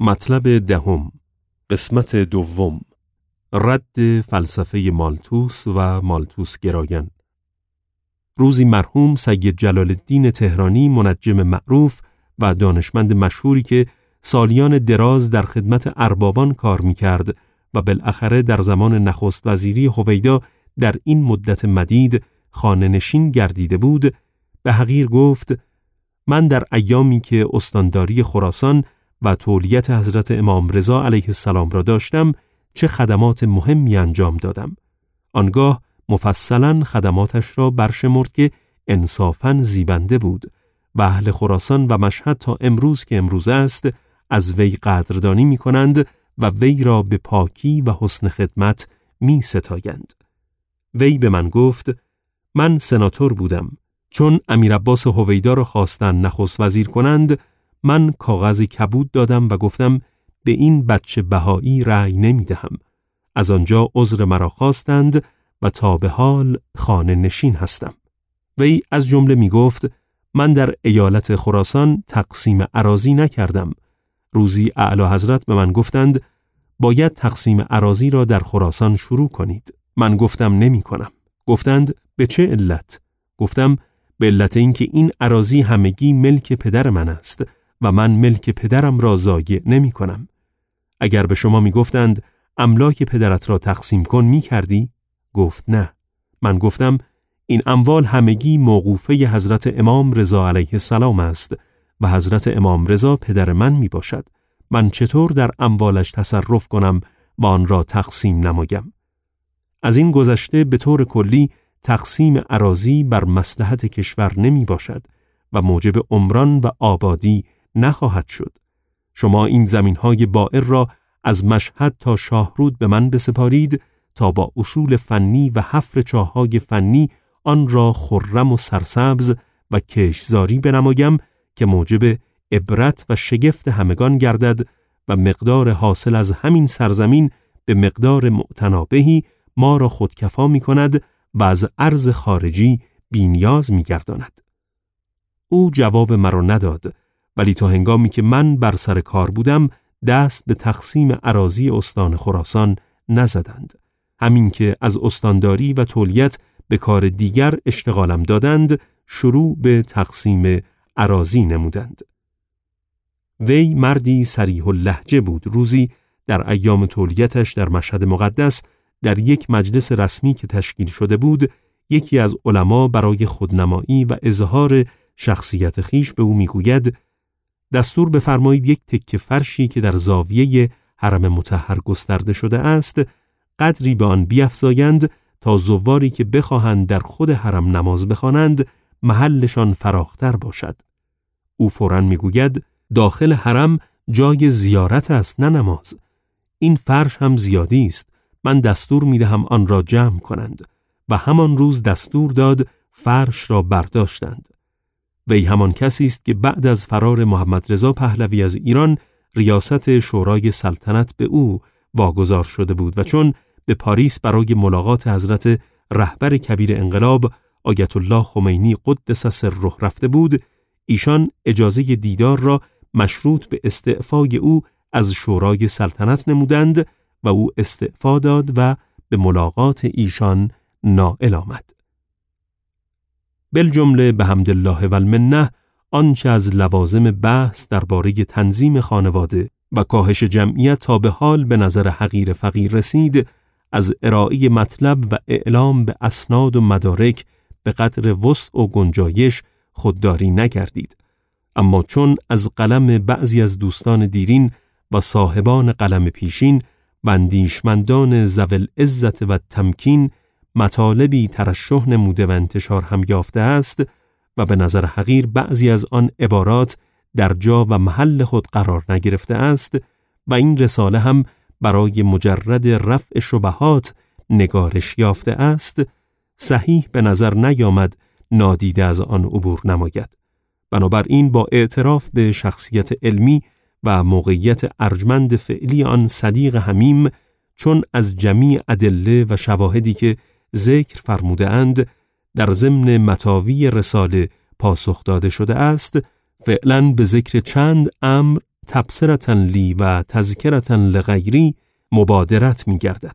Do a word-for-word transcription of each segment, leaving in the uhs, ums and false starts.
مطلب دهم، قسمت دوم، رد فلسفه مالتوس و مالتوس گرایان. روزی مرحوم سید جلال الدین تهرانی، منجم معروف و دانشمند مشهوری که سالیان دراز در خدمت اربابان کار می‌کرد و بالاخره در زمان نخست وزیری هویدا در این مدت مدید خانه نشین گردیده بود، به حقیر گفت: من در ایامی که استانداری خراسان و تولیت حضرت امام رضا علیه السلام را داشتم چه خدمات مهمی انجام دادم. آنگاه مفصلاً خدماتش را برشمرد که انصافاً زیبنده بود و اهل خراسان و مشهد تا امروز که امروز است از وی قدردانی می کنند و وی را به پاکی و حسن خدمت می ستایند. وی به من گفت: من سناتور بودم. چون امیر عباس هویدا را خواستن نخست وزیر کنند، من کاغذ کبود دادم و گفتم به این بچه بهایی رأی نمی دهم. از آنجا عذر مرا خواستند و تا به حال خانه نشین هستم. وی از جمله می گفت: من در ایالت خراسان تقسیم اراضی نکردم. روزی اعلی حضرت به من گفتند باید تقسیم اراضی را در خراسان شروع کنید. من گفتم نمی کنم. گفتند به چه علت؟ گفتم به علت اینکه این اراضی همگی ملک پدر من است و من ملک پدرم را ضایع نمی کنم. اگر به شما می گفتند املاک پدرت را تقسیم کن می کردی؟ گفت نه. من گفتم این اموال همگی موقوفه حضرت امام رضا علیه السلام است و حضرت امام رضا پدر من می باشد. من چطور در اموالش تصرف کنم و آن را تقسیم نمایم؟ از این گذشته به طور کلی تقسیم اراضی بر مصلحت کشور نمی باشد و موجب عمران و آبادی نخواهد شد. شما این زمین‌های بائر را از مشهد تا شاهرود به من بسپارید تا با اصول فنی و حفر چاه‌های فنی آن را خرم و سرسبز و کشتزاری بنمایم که موجب عبرت و شگفت همگان گردد و مقدار حاصل از همین سرزمین به مقدار معتنابهی ما را خودکفا می کند و از ارز خارجی بی‌نیاز می گرداند. او جواب مرا نداد، ولی تا هنگامی که من بر سر کار بودم دست به تقسیم اراضی استان خراسان نزدند. همین که از استانداری و تولیت به کار دیگر اشتغالم دادند، شروع به تقسیم اراضی نمودند. وی مردی صریح اللهجه بود. روزی در ایام تولیتش در مشهد مقدس در یک مجلس رسمی که تشکیل شده بود، یکی از علما برای خودنمایی و اظهار شخصیت خیش به او میگوید: دستور بفرمایید یک تکه فرشی که در زاویه حرم مطهر گسترده شده است قدری به آن بیفزایند تا زواری که بخواهند در خود حرم نماز بخوانند محلشان فراختر باشد. او فوراً میگوید: داخل حرم جای زیارت است نه نماز. این فرش هم زیادی است. من دستور میدهم آن را جمع کنند. و همان روز دستور داد فرش را برداشتند. وی همان کسی است که بعد از فرار محمد رضا پهلوی از ایران ریاست شورای سلطنت به او واگذار شده بود و چون به پاریس برای ملاقات حضرت رهبر کبیر انقلاب آیت الله خمینی قدس سره رفته بود، ایشان اجازه دیدار را مشروط به استعفای او از شورای سلطنت نمودند و او استعفا داد و به ملاقات ایشان نائل آمد. بالجمله بحمدالله و المنه آنچه از لوازم بحث درباره تنظیم خانواده و کاهش جمعیت تا به حال به نظر حقیر فقیر رسید، از ارائه مطلب و اعلام به اسناد و مدارک به قدر وسع و گنجایش خودداری نگردید. اما چون از قلم بعضی از دوستان دیرین و صاحبان قلم پیشین و اندیشمندان ذوی العزت و تمکین مطالبی ترشح نموده و انتشار هم یافته است و به نظر حقیر بعضی از آن عبارات در جا و محل خود قرار نگرفته است و این رساله هم برای مجرد رفع شبهات نگارش یافته است، صحیح به نظر نیامد نادیده از آن عبور نماید. بنابراین با اعتراف به شخصیت علمی و موقعیت ارجمند فعلی آن صدیق حمیم، چون از جمیع ادله و شواهدی که ذکر فرموده اند در ضمن متاوی رساله پاسخ داده شده است، فعلاً به ذکر چند امر تبصرة لی و تذکرة لغیری مبادرت می گردد.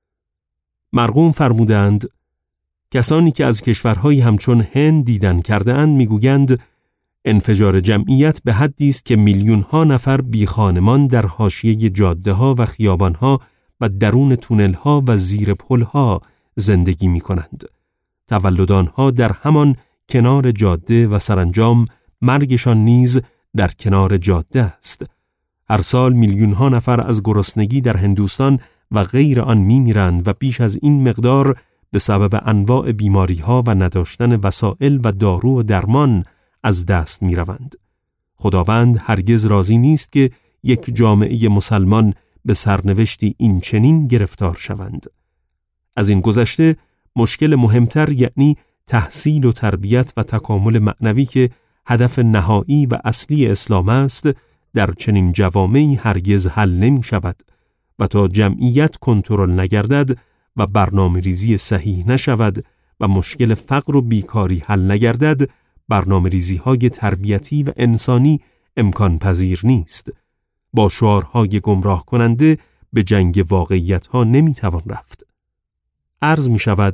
مرقوم فرمودند کسانی که از کشورهای همچون هند دیدن کرده اند می گویند انفجار جمعیت به حدی است که میلیون ها نفر بی خانمان در حاشیه جاده ها و خیابان ها و درون تونل ها و زیر پل ها زندگی می کنند. تولد آنها در همان کنار جاده و سرانجام مرگشان نیز در کنار جاده است. هر سال میلیون ها نفر از گرسنگی در هندوستان و غیر آن می میرند و بیش از این مقدار به سبب انواع بیماری ها و نداشتن وسایل و دارو و درمان از دست می روند. خداوند هرگز راضی نیست که یک جامعه مسلمان به سرنوشتی این چنین گرفتار شوند. از این گذشته مشکل مهمتر یعنی تحصیل و تربیت و تکامل معنوی که هدف نهایی و اصلی اسلام است در چنین جوامعی هرگز حل نمی شود و تا جمعیت کنترل نگردد و برنامه ریزی صحیح نشود و مشکل فقر و بیکاری حل نگردد برنامه ریزی های تربیتی و انسانی امکان پذیر نیست. با شعارهای گمراه کننده به جنگ واقعیت ها نمی توان رفت. عرض می شود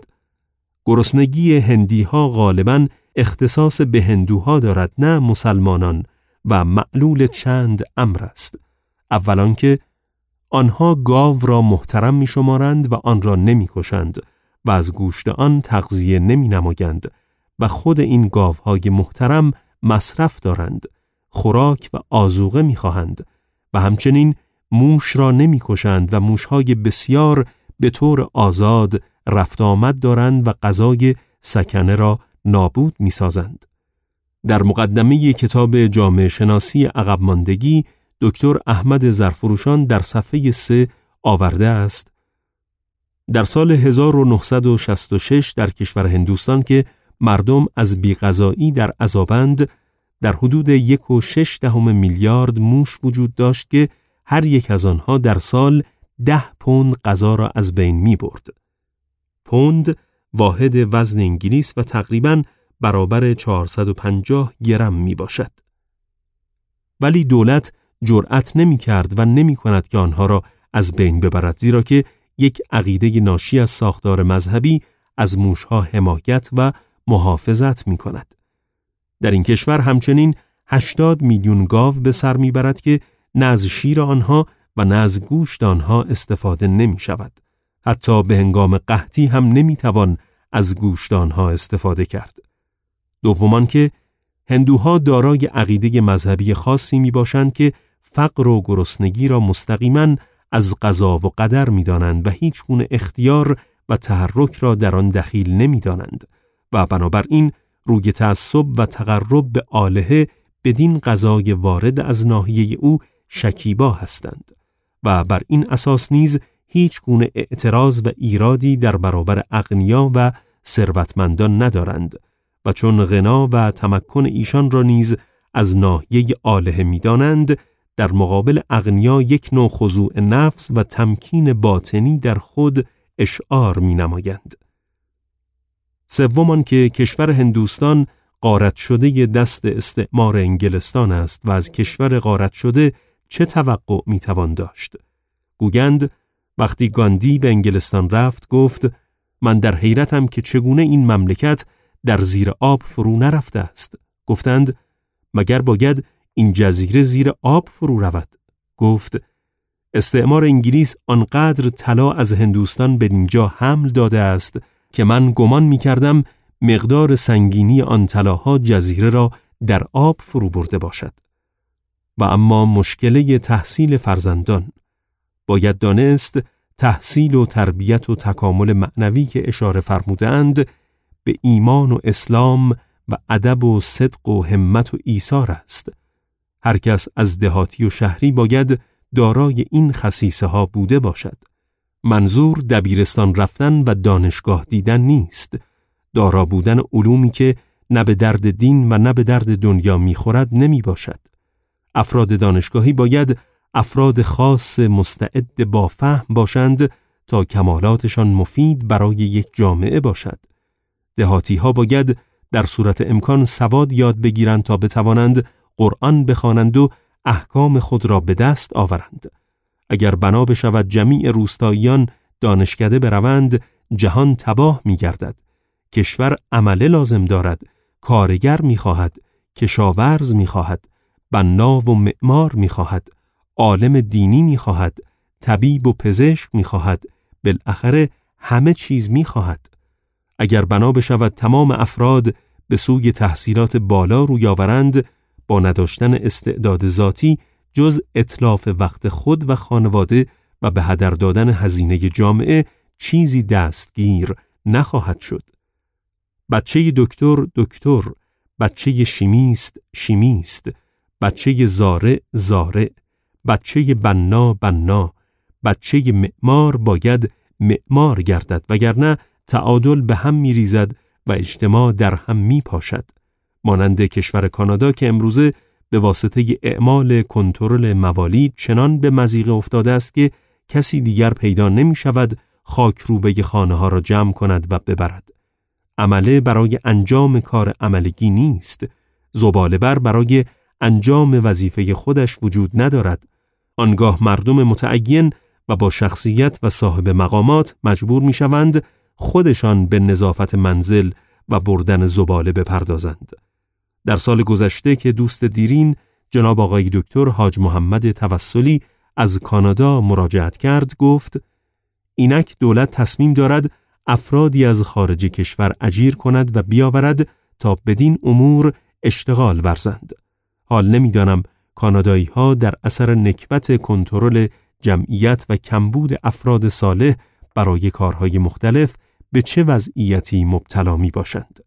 گرسنگی هندی ها غالباً اختصاص به هندوها دارد نه مسلمانان و معلول چند امر است. اولا که آنها گاو را محترم می شمارند و آن را نمی کشند و از گوشت آن تغذیه نمی نمایند و خود این گاوهای محترم مصرف دارند، خوراک و آذوقه می خواهند و همچنین موش را نمی کشند و موشهای بسیار به طور آزاد رفت آمد دارند و غذای سکنه را نابود می سازند. در مقدمه کتاب جامعه شناسی عقب ماندگی دکتر احمد زرفروشان در صفحه سه آورده است در سال هزار و نهصد و شصت و شش در کشور هندوستان که مردم از بی‌غذایی در عذابند در حدود یک و شش دهم میلیارد موش وجود داشت که هر یک از آنها در سال ده پوند غذا را از بین می برد. پوند واحد وزن انگلیس و تقریباً برابر چهارصد و پنجاه گرم می باشد. ولی دولت جرأت نمی کرد و نمی کند که آنها را از بین ببرد زیرا که یک عقیده ناشی از ساختار مذهبی از موشها حمایت و محافظت می کند. در این کشور همچنین هشتاد میلیون گاو به سر می برد که نه از شیر آنها و نه از گوشت آنها استفاده نمی شود. حتی به هنگام قحطی هم نمی توان از گوشت آنها استفاده کرد. دومان که هندوها دارای عقیده مذهبی خاصی می باشند که فقر و گرسنگی را مستقیما از قضا و قدر می دانند و هیچ گونه اختیار و تحرک را در آن دخیل نمی دانند و بنابراین روی تعصب و تقرب به آلهه بدین قضای وارد از ناحیه او شکیبا هستند و بر این اساس نیز هیچ گونه اعتراض و ایرادی در برابر اغنیا و ثروتمندان ندارند و چون غنا و تمکن ایشان را نیز از ناحیه آلهه می‌دانند، در مقابل اغنیا یک نوع خضوع نفس و تمکین باطنی در خود اشعار می‌نمایند. سومان که کشور هندوستان غارت شده دست استعمار انگلستان است و از کشور غارت شده چه توقع می‌توان داشت؟ گویند وقتی گاندی به انگلستان رفت گفت من در حیرتم که چگونه این مملکت در زیر آب فرو نرفته است. گفتند مگر باید این جزیره زیر آب فرو رود؟ گفت استعمار انگلیس آنقدر طلا از هندوستان به اینجا حمل داده است که من گمان می کردم مقدار سنگینی آن طلاها جزیره را در آب فرو برده باشد. و اما مشکل تحصیل فرزندان، باید دانست تحصیل و تربیت و تکامل معنوی که اشاره فرمودند به ایمان و اسلام و ادب و صدق و همت و ایثار است. هر کس از دهاتی و شهری باید دارای این خصیصه ها بوده باشد. منظور دبیرستان رفتن و دانشگاه دیدن نیست، دارا بودن علومی که نه به درد دین و نه به درد دنیا میخورد نمی باشد. افراد دانشگاهی باید افراد خاص مستعد با فهم باشند تا کمالاتشان مفید برای یک جامعه باشد. دهاتی ها باید در صورت امکان سواد یاد بگیرند تا بتوانند قرآن بخوانند و احکام خود را به دست آورند. اگر بنا بشود جمیع روستاییان دانشکده بروند، جهان تباه می گردد. کشور عمله لازم دارد، کارگر می خواهد، کشاورز می خواهد، بنا و معمار می خواهد، عالم دینی می خواهد، طبیب و پزشک می خواهد، بالاخره همه چیز می خواهد. اگر بنا بشود تمام افراد به سوی تحصیلات بالا روی آورند، با نداشتن استعداد ذاتی جز اتلاف وقت خود و خانواده و به هدر دادن هزینه جامعه چیزی دستگیر نخواهد شد. بچه دکتر دکتر، بچه شیمیست شیمیست، بچه زارع زارع، بچه بنا بنا، بچه معمار باید معمار گردد، وگرنه تعادل به هم می ریزد و اجتماع در هم می پاشد. مانند کشور کانادا که امروزه به واسطه اعمال کنترل موالید چنان به مضیقه افتاده است که کسی دیگر پیدا نمی شود خاکروبه خانه ها را جمع کند و ببرد. عمله برای انجام کار عملگی نیست. زباله بر برای انجام وظیفه خودش وجود ندارد. آنگاه مردم متعین و با شخصیت و صاحب مقامات مجبور می شوند خودشان به نظافت منزل و بردن زباله بپردازند. در سال گذشته که دوست دیرین جناب آقای دکتر حاج محمد توسلی از کانادا مراجعت کرد، گفت اینک دولت تصمیم دارد افرادی از خارج کشور اجیر کند و بیاورد تا بدین امور اشتغال ورزند. حال نمیدانم کانادایی ها در اثر نکبت کنترل جمعیت و کمبود افراد صالح برای کارهای مختلف به چه وضعیتی مبتلا می باشند.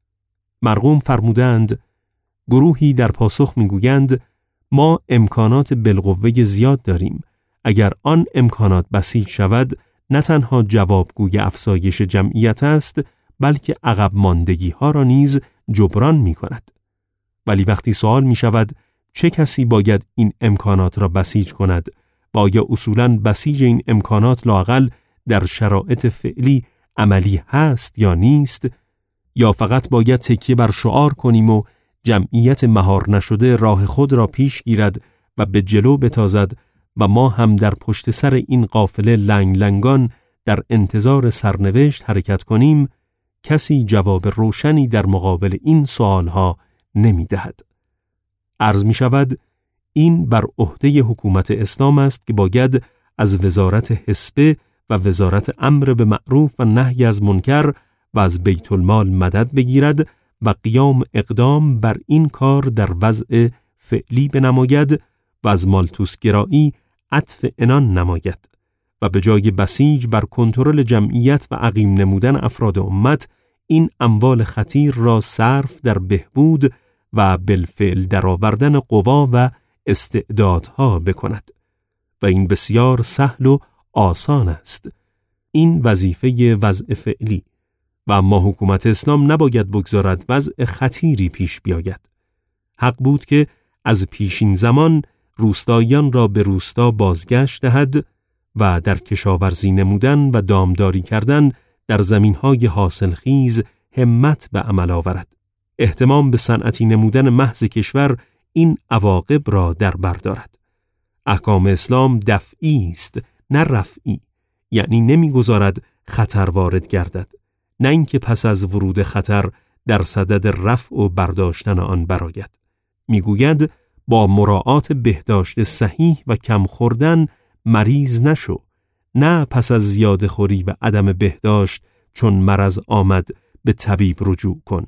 مرقوم فرمودند گروهی در پاسخ می گویند ما امکانات بالقوه زیاد داریم. اگر آن امکانات بسیج شود نه تنها جوابگوی افزایش جمعیت است، بلکه عقب ماندگی ها را نیز جبران می کند. ولی وقتی سوال می شود چه کسی باید این امکانات را بسیج کند و آیا اصولاً بسیج این امکانات لااقل در شرایط فعلی عملی هست یا نیست، یا فقط باید تکیه بر شعار کنیم و جمعیت مهار نشده راه خود را پیش گیرد و به جلو بتازد و ما هم در پشت سر این قافله لنگ لنگان در انتظار سرنوشت حرکت کنیم، کسی جواب روشنی در مقابل این سوالها نمی دهد. عرض می شود این بر عهده حکومت اسلام است که باید از وزارت حسبه و وزارت امر به معروف و نهی از منکر و از بیت المال مدد بگیرد و قیام اقدام بر این کار در وضع فعلی بنماید و از مالتوسگرایی عطف عنان نماید و به جای بسیج بر کنترل جمعیت و عقیم نمودن افراد امت، این اموال خطیر را صرف در بهبود و بالفعل درآوردن قوا و استعدادها بکند. و این بسیار سهل و آسان است. این وظیفه وضع فعلی و اما حکومت اسلام نباید بگذارد وضع خطیری پیش بیاید. حق بود که از پیشین زمان روستاییان را به روستا بازگشت دهد و در کشاورزی نمودن و دامداری کردن در زمینهای حاصلخیز همت به عمل آورد. اهتمام به صنعتی نمودن محض کشور این عواقب را در بر دارد. احکام اسلام دفعی است نه رفعی، یعنی نمیگذارد خطر وارد گردد، نه اینکه پس از ورود خطر در صدد رفع و برداشتن آن برآید. میگوید با مراعات بهداشت صحیح و کم خوردن مریض نشو، نه پس از زیاده خوری و عدم بهداشت چون مرض آمد به طبیب رجوع کن.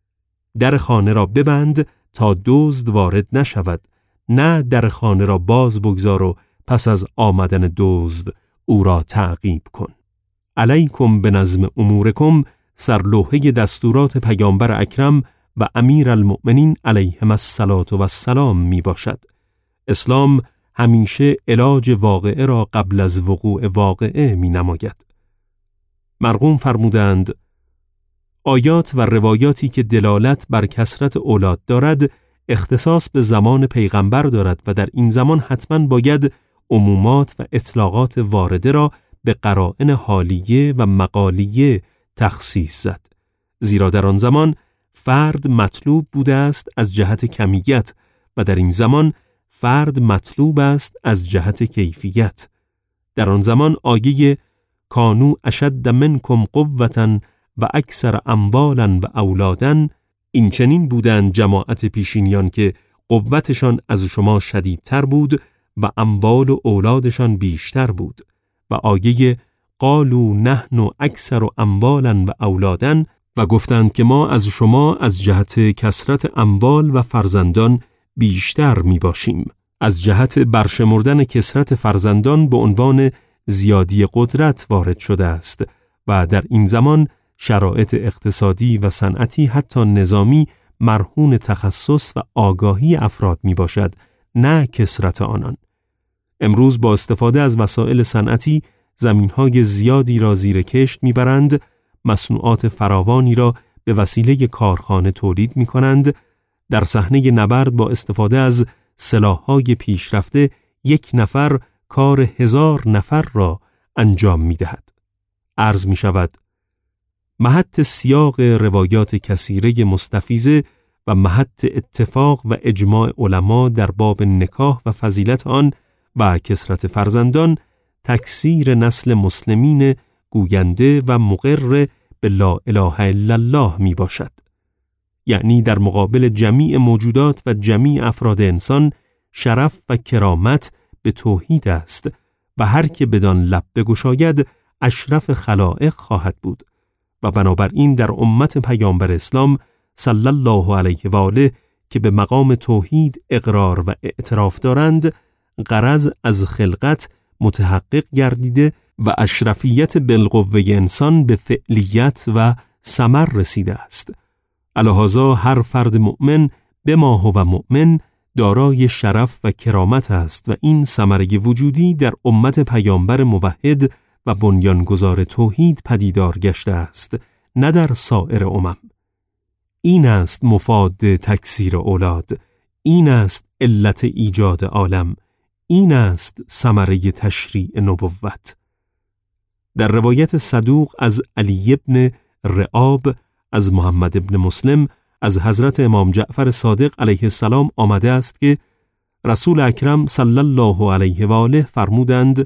در خانه را ببند تا دزد وارد نشود، نه در خانه را باز بگذار و پس از آمدن دزد او را تعقیب کن. علیکم به نظم امورکم سرلوحه دستورات پیامبر اکرم و امیر المؤمنین علیهم الصلاة و السلام می باشد. اسلام همیشه علاج واقعه را قبل از وقوع واقعه می نماید. مرقوم فرمودند آیات و روایاتی که دلالت بر کثرت اولاد دارد اختصاص به زمان پیغمبر دارد و در این زمان حتما باید عمومات و اطلاقات وارده را به قرائن حالیه و مقالیه تخصیص زد، زیرا در آن زمان فرد مطلوب بوده است از جهت کمیت و در این زمان فرد مطلوب است از جهت کیفیت. در آن زمان آیه کانو اشد منکم قوة و اکثر اموالا و اولادا، این چنین بودند جماعت پیشینیان که قوتشان از شما شدیدتر بود و اموال و اولادشان بیشتر بود، و آیه قالوا نحن اکثر اموالا و اولادا، و گفتند که ما از شما از جهت کثرت اموال و فرزندان بیشتر می باشیم. از جهت برشمردن کثرت فرزندان به عنوان زیادی قدرت وارد شده است و در این زمان شرایط اقتصادی و صنعتی حتی نظامی مرهون تخصص و آگاهی افراد می باشد، نه کثرت آنان. امروز با استفاده از وسایل صنعتی زمینهای زیادی را زیر کشت می برند، مصنوعات فراوانی را به وسیله کارخانه تولید می کنند، در صحنه نبرد با استفاده از سلاح‌های پیشرفته یک نفر کار هزار نفر را انجام می دهد. عرض می شود محط سیاق روایات کثیره مستفیضه و محط اتفاق و اجماع علما در باب نکاح و فضیلت آن و کثرت فرزندان تکثیر نسل مسلمین گوینده و مقر به لا اله الا الله می باشد. یعنی در مقابل جمیع موجودات و جمیع افراد انسان شرف و کرامت به توحید است و هر که بدان لب بگشاید اشرف خلائق خواهد بود و بنابراین در امت پیامبر اسلام صلی الله علیه و آله که به مقام توحید اقرار و اعتراف دارند، غرض از خلقت متحقق گردیده و اشرفیت بالقوه انسان به فعلیت و ثمر رسیده است. الهذا هر فرد مؤمن به ما هو مؤمن دارای شرف و کرامت است و این ثمره وجودی در امت پیامبر موحد و بنیانگذار توحید پدیدار گشته است، نه در سایر امم. این است مفاد تکثیر اولاد، این است علت ایجاد عالم، این است ثمره تشریع نبوت. در روایت صدوق از علی ابن رعاب از محمد ابن مسلم از حضرت امام جعفر صادق علیه السلام آمده است که رسول اکرم صلی الله علیه و آله فرمودند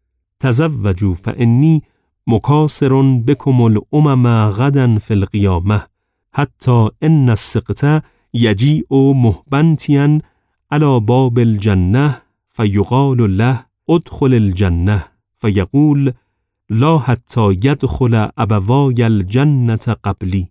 تزوجوا فانی مکاثر بکم الامم غدا فی القیامه حتی ان السقط یجیء محبنتیا علی باب الجنه فیقال له ادخل الجنه فیقول لا حتی یدخل ابوای الجنه قبلی.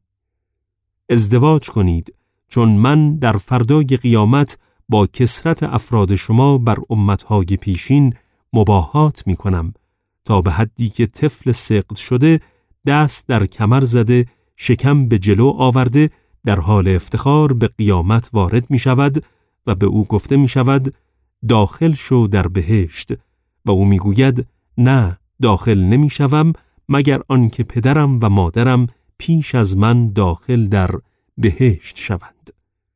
ازدواج کنید چون من در فردای قیامت با کثرت افراد شما بر امتهای پیشین مباهات می کنم تا به حدی که طفل سقط شده دست در کمر زده شکم به جلو آورده در حال افتخار به قیامت وارد می شود و به او گفته می شود داخل شو در بهشت و او می گوید نه داخل نمی شوم مگر آنکه پدرم و مادرم پیش از من داخل در بهشت شوند.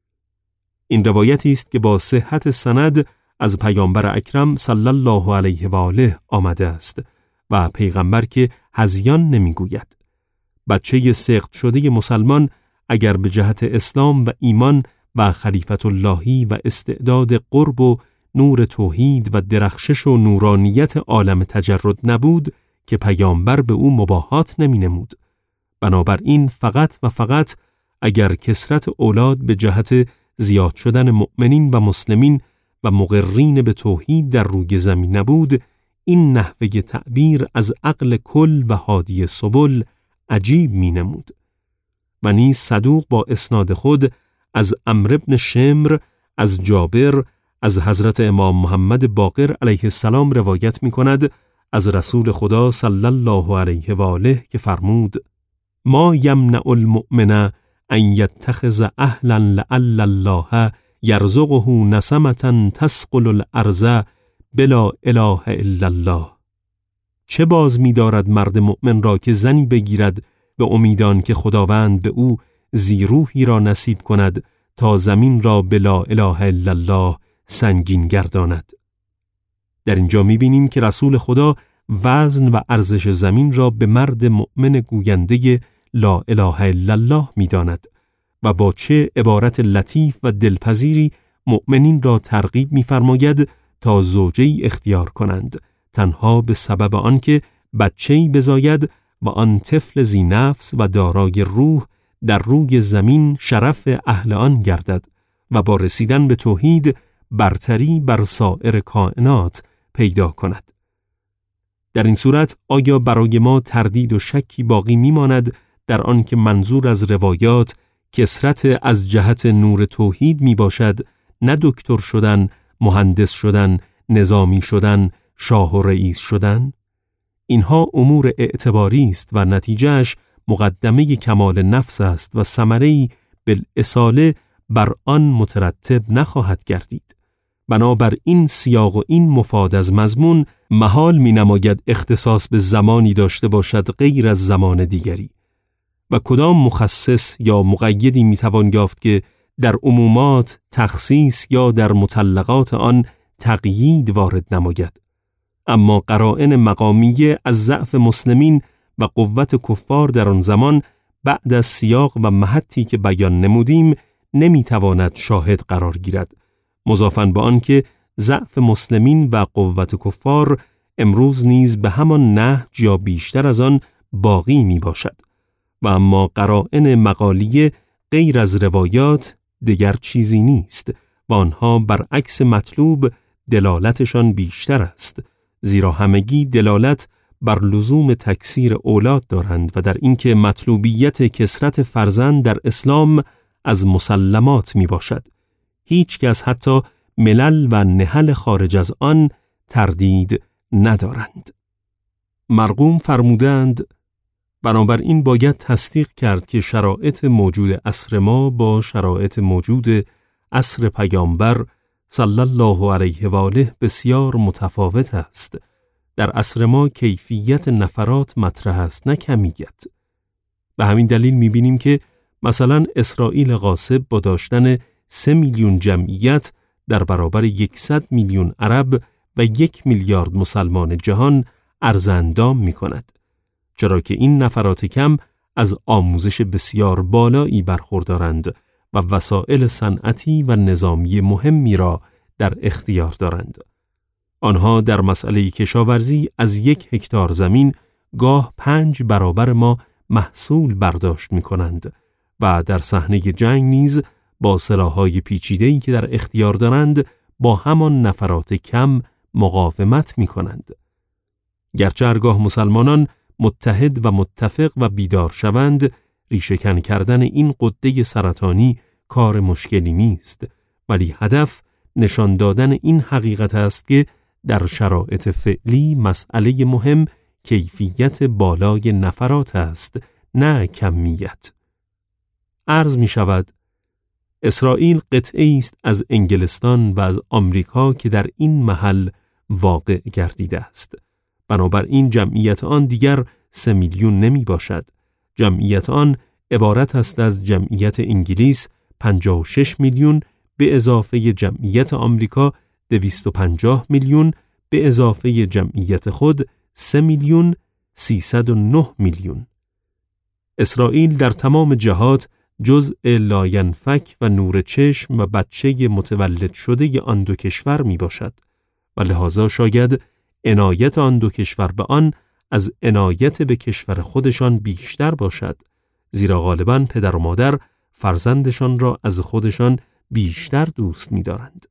این روایتی است که با صحت سند از پیامبر اکرم صلی الله علیه و آله آمده است و پیغمبر که هذیان نمیگوید. بچه سقط شده مسلمان اگر به جهت اسلام و ایمان و خلیفت اللهی و استعداد قرب و نور توحید و درخشش و نورانیت عالم تجرد نبود که پیامبر به او مباهات نمی نمود. بنابراین فقط و فقط اگر کثرت اولاد به جهت زیاد شدن مؤمنین و مسلمین و مقرین به توحید در روی زمین نبود، این نحوه تعبیر از عقل کل و هادی سبل عجیب می نمود. و نیز صدوق با اسناد خود از عمرو بن شمر از جابر از حضرت امام محمد باقر علیه السلام روایت می کند از رسول خدا صلی الله علیه و آله که فرمود ما یمنع المؤمن ان یتخذ اهلا لعل الله یرزقه نسمة تسقل الارض بلا اله الا الله. چه باز می دارد مرد مؤمن را که زنی بگیرد به امیدان که خداوند به او زیروحی را نصیب کند تا زمین را بلا اله الا الله سنگین گرداند. در اینجا می بینیم که رسول خدا وزن و ارزش زمین را به مرد مؤمن گوینده لا اله الا الله می داند و با چه عبارت لطیف و دلپذیری مؤمنین را ترغیب می‌فرماید تا زوجه‌ای اختیار کنند، تنها به سبب آنکه بچه‌ای بزاید و آن طفل ذی نفس و دارای روح در روی زمین شرف اهل آن گردد و با رسیدن به توحید برتری بر سایر کائنات پیدا کند. در این صورت آیا برای ما تردید و شکی باقی میماند در آن که منظور از روایات کثرت از جهت نور توحید می باشد، نه دکتر شدن، مهندس شدن، نظامی شدن، شاه و رئیس شدن؟ اینها امور اعتباری است و نتیجهش مقدمه کمال نفس است و ثمره‌ای بالاصاله بر آن مترتب نخواهد گردید. بنابر این سیاق و این مفاد از مضمون محال می نماید اختصاص به زمانی داشته باشد غیر از زمان دیگری، و کدام مخصص یا مقیدی می توان یافت که در عمومات تخصیص یا در مطلقات آن تقیید وارد نماید. اما قرائن مقامیه از ضعف مسلمین و قوت کفار در آن زمان بعد از سیاق و محطی که بیان نمودیم نمی تواند شاهد قرار گیرد، مضافاً به آن که ضعف مسلمین و قوت کفار امروز نیز به همان نهج یا بیشتر از آن باقی می باشد. و اما قرائن مقالیه غیر از روایات دیگر چیزی نیست و آنها برعکس مطلوب دلالتشان بیشتر است، زیرا همگی دلالت بر لزوم تکثیر اولاد دارند و در اینکه مطلوبیت کثرت فرزند در اسلام از مسلمات می باشد. هیچ کس حتی ملل و نهل خارج از آن تردید ندارند. مرقوم فرمودند بنابراین باید تصدیق کرد که شرایط موجود عصر ما با شرایط موجود عصر پیامبر صلی الله علیه و آله بسیار متفاوت است. در عصر ما کیفیت نفرات مطرح است نه کمیت. به همین دلیل می‌بینیم که مثلا اسرائیل غاصب با داشتن سه میلیون جمعیت در برابر یکصد میلیون عرب و یک میلیارد مسلمان جهان ارزاندام می‌کند، چرا که این نفرات کم از آموزش بسیار بالایی برخوردارند و وسایل صنعتی و نظامی مهمی را در اختیار دارند. آنها در مسئله کشاورزی از یک هکتار زمین گاه پنج برابر ما محصول برداشت می کنند و در صحنه جنگ نیز با سلاح‌های پیچیده‌ای که در اختیار دارند با همان نفرات کم مقاومت می کنند. گرچه هرگاه مسلمانان متحد و متفق و بیدار شوند، ریشه‌کن کردن این غده سرطانی کار مشکلی نیست، ولی هدف نشان دادن این حقیقت است که در شرایط فعلی مسئله مهم کیفیت بالای نفرات است، نه کمیت. عرض می شود اسرائیل قطعی است از انگلستان و از آمریکا که در این محل واقع گردیده است. بنابراین جمعیت آن دیگر سه میلیون نمی باشد. جمعیت آن عبارت است از جمعیت انگلیس پنجاه و شش میلیون به اضافه جمعیت آمریکا دویست و پنجاه میلیون به اضافه جمعیت خود سه میلیون سیصد و نه میلیون. اسرائیل در تمام جهات جزء لاینفک و نور چشم و بچه متولد شده آن دو کشور می باشد و لذا شاید عنایت آن دو کشور به آن از عنایت به کشور خودشان بیشتر باشد، زیرا غالباً پدر و مادر فرزندشان را از خودشان بیشتر دوست می دارند.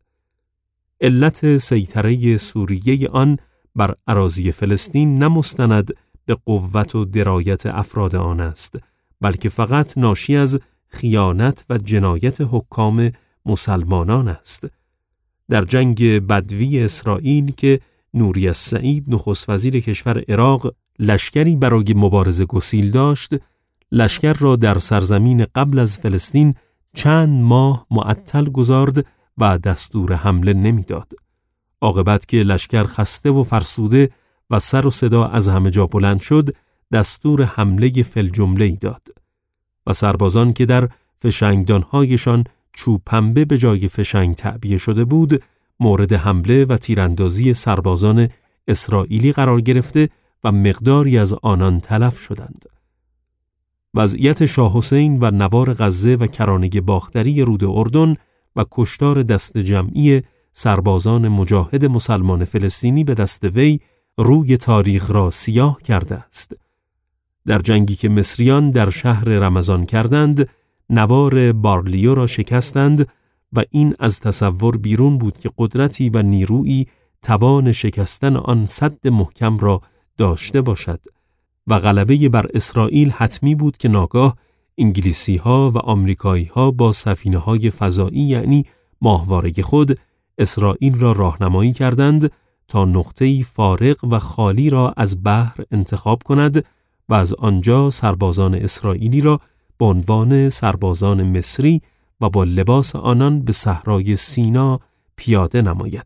علت سیطره سوریه آن بر اراضی فلسطین نه مستند به قوت و درایت افراد آن است، بلکه فقط ناشی از خیانت و جنایت حکام مسلمانان است. در جنگ بدوی اسرائیل که نوری السعید نخست وزیر کشور عراق لشکری برای مبارزه گسیل داشت، لشکر را در سرزمین قبل از فلسطین چند ماه معطل گذارد و دستور حمله نمیداد. عاقبت که لشکر خسته و فرسوده و سر و صدا از همه جا بلند شد، دستور حمله فی‌الجمله‌ای داد و سربازان که در فشنگدانهایشان چوب پنبه به جای فشنگ تعبیه شده بود، مورد حمله و تیراندازی سربازان اسرائیلی قرار گرفته و مقداری از آنان تلف شدند. وضعیت شاه حسین و نوار غزه و کرانه باختری رود اردن و کشتار دست جمعی سربازان مجاهد مسلمان فلسطینی به دست وی روی تاریخ را سیاه کرده است. در جنگی که مصریان در شهر رمضان کردند، نوار بارلیو را شکستند و این از تصور بیرون بود که قدرتی و نیرویی توان شکستن آن سد محکم را داشته باشد و غلبه بر اسرائیل حتمی بود که ناگاه انگلیسی ها و آمریکایی ها با سفینه های فضایی یعنی ماهواره خود اسرائیل را راهنمایی کردند تا نقطه‌ای فارغ و خالی را از بحر انتخاب کند و از آنجا سربازان اسرائیلی را به عنوان سربازان مصری و با لباس آنان به صحرای سینا پیاده نماید.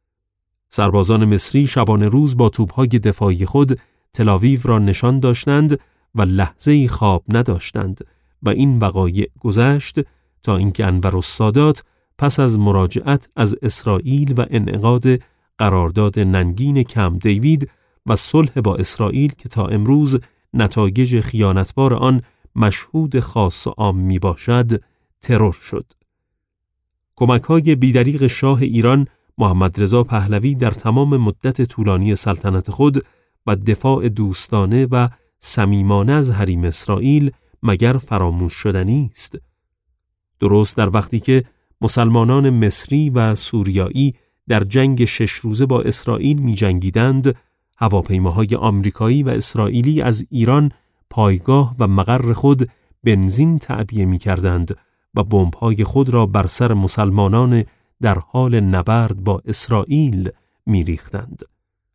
سربازان مصری شبانه روز با توپ‌های دفاعی خود تل‌آویو را نشان داشتند و لحظه‌ای خواب نداشتند و این وقایع گذشت تا اینکه انورالسادات پس از مراجعت از اسرائیل و انعقاد قرارداد ننگین کمپ دیوید و صلح با اسرائیل که تا امروز نتایج خیانتبار آن مشهود خاص و عام می باشد، ترور شد. کمک‌های بیدریغ شاه ایران محمد رضا پهلوی در تمام مدت طولانی سلطنت خود و دفاع دوستانه و صمیمانه از حریم اسرائیل مگر فراموش شدنی است؟ درست در وقتی که مسلمانان مصری و سوریایی در جنگ شش روزه با اسرائیل می جنگیدند، هواپیماهای آمریکایی و اسرائیلی از ایران پایگاه و مقر خود بنزین تعبیه می کردند و بمب‌های خود را بر سر مسلمانان در حال نبرد با اسرائیل می ریختند.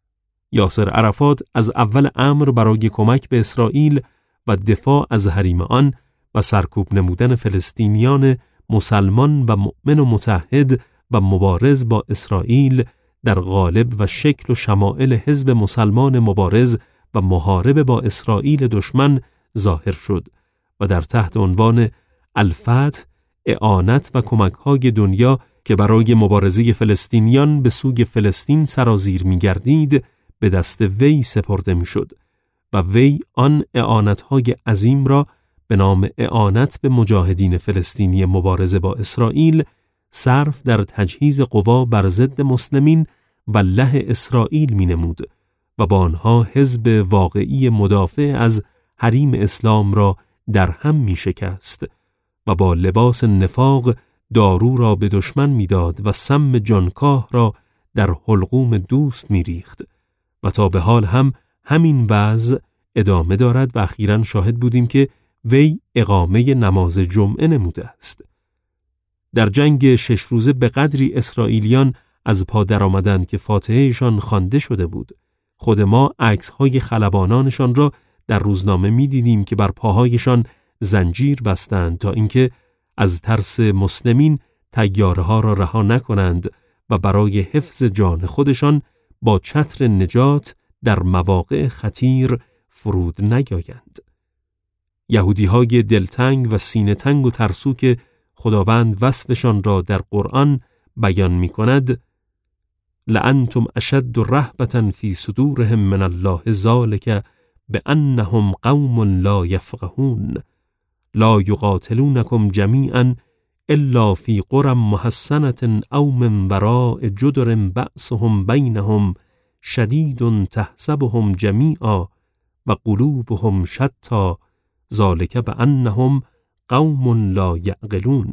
یاسر عرفات از اول امر برای کمک به اسرائیل و دفاع از حریم آن و سرکوب نمودن فلسطینیان مسلمان و مؤمن و متحد و مبارز با اسرائیل در قالب و شکل و شمائل حزب مسلمان مبارز و محارب با اسرائیل دشمن ظاهر شد و در تحت عنوان الفتح، اعانت و کمک‌های دنیا که برای مبارزه فلسطینیان به سوی فلسطین سرازیر می‌گردید به دست وی سپرده می‌شد و وی آن اعانت‌های عظیم را به نام اعانت به مجاهدین فلسطینی مبارزه با اسرائیل صرف در تجهیز قوا بر ضد مسلمین و له اسرائیل می‌نمود و با آنها حزب واقعی مدافع از حریم اسلام را در هم می‌شکست و با لباس نفاق دارو را به دشمن می‌داد و سم جانکاه را در حلقوم دوست می‌ریخت و تا به حال هم همین وضع ادامه دارد و اخیراً شاهد بودیم که وی اقامه نماز جمعه نموده است. در جنگ شش روزه به قدری اسرائیلیان از پا در آمدند که فاتحهشان خوانده شده بود. خود ما عکس‌های خلبانانشان را در روزنامه می‌دیدیم که بر پاهایشان زنجیر بستند تا اینکه از ترس مسلمین طیاره‌ها را رها نکنند و برای حفظ جان خودشان با چتر نجات در مواقع خطیر فرود نیایند. یهودی‌های دلتنگ و سینه تنگ و ترسو که خداوند وصفشان را در قرآن بیان می‌کند، لأنتم اشد رهبة فی صدورهم من الله ذلک بأنهم قوم لا یفقهون لا یقاتلونکم جمیعا الا فی قرى محصنة او من وراء جدر بأسهم بینهم شدید تحسبهم جمیعا و قلوبهم شتی ذلک بأنهم قوم لا یعقلون.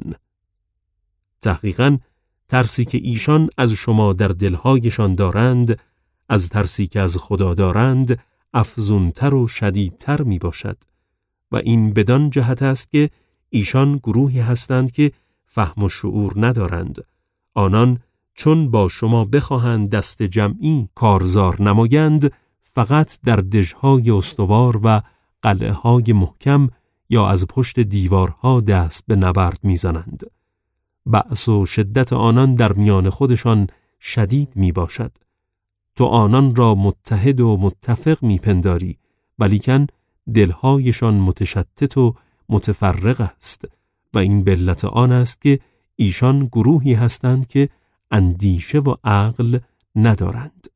تحقیقاً ترسی که ایشان از شما در دلهایشان دارند از ترسی که از خدا دارند افزونتر و شدیدتر می باشد و این بدان جهت است که ایشان گروهی هستند که فهم و شعور ندارند. آنان چون با شما بخواهند دست جمعی کارزار نمایند فقط در دژهای استوار و قلعه‌های محکم یا از پشت دیوارها دست به نبرد می‌زنند. بأس و شدت آنان در میان خودشان شدید می باشد. تو آنان را متحد و متفق می پنداری ولیکن دلهایشان متشتت و متفرق است و این به علت آن است که ایشان گروهی هستند که اندیشه و عقل ندارند.